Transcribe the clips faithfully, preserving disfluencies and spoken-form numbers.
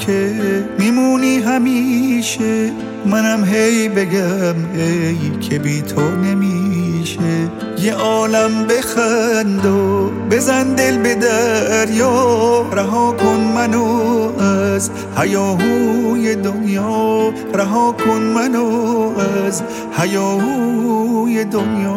که میمونی همیشه، منم هی بگم ای که بی تو نمیشه. یه عالم بخند و بزن دل به دریا، رها کن منو از هیاهوی دنیا، رها کن منو از هیاهوی دنیا.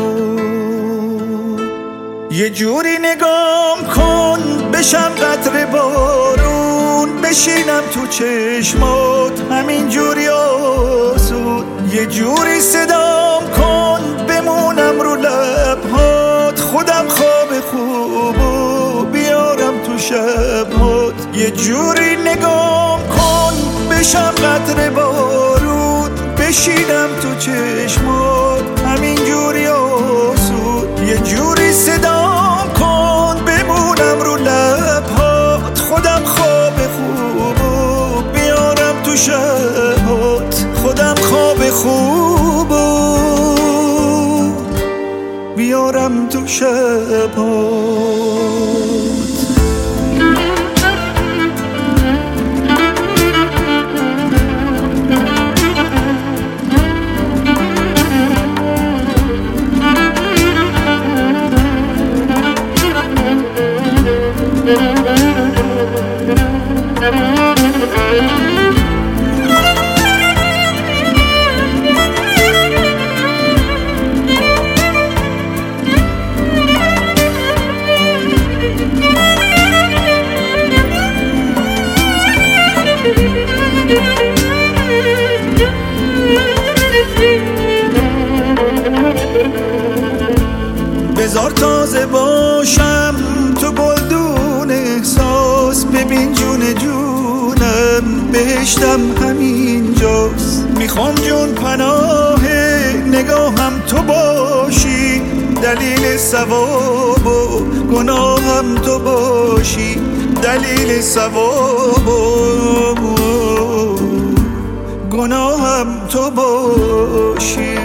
یه جوری نگام کن بشم قطره بارون، بشینم تو چشمات همین جوری آسود. یه جوری صدام کن بمونم رو لبهات، خودم خواب خوبو بیارم تو شبهات. یه جوری نگام کن بشم قطره بارون، بشینم تو چشمات همین جوری آسود. یه جوری صدام کن بمونم رو لبهات، خودم خواب خوبو بیارم تو شبهات، خودم خواب خوبو بیارم تو شبهات. بذار تازه باشم تو گلدون احساس، ببین جون جونم بهشتم همین جاست. میخوام جون پناه نگاهم تو باشی، دلیل ثواب و گناهم تو باشی، دلیل ثواب و گناهم تو باشی.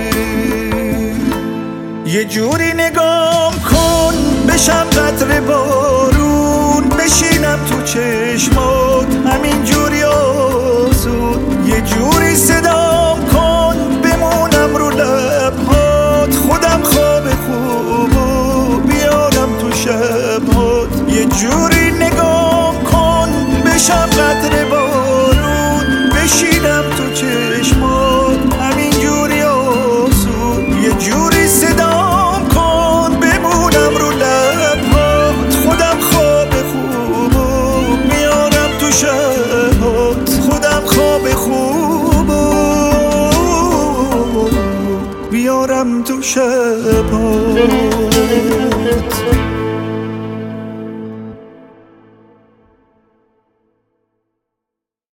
یه جوری نگام کن بشم قطره بارون، بشینم تو چشمات همین جوری آسود. یه جوری صدام کن بمونم رو لبهات، خودم خواب خوبو بیارم تو شبهات. یه جوری نگام کن بشم قطره بارون، بشینم تو چشمات همین جوری آسود. یه جوری صدام کن بمونم رو لبهات، خودم خواب خوبو میارم تو شبهات، خودم خواب خوبو بیارم تو شبهات.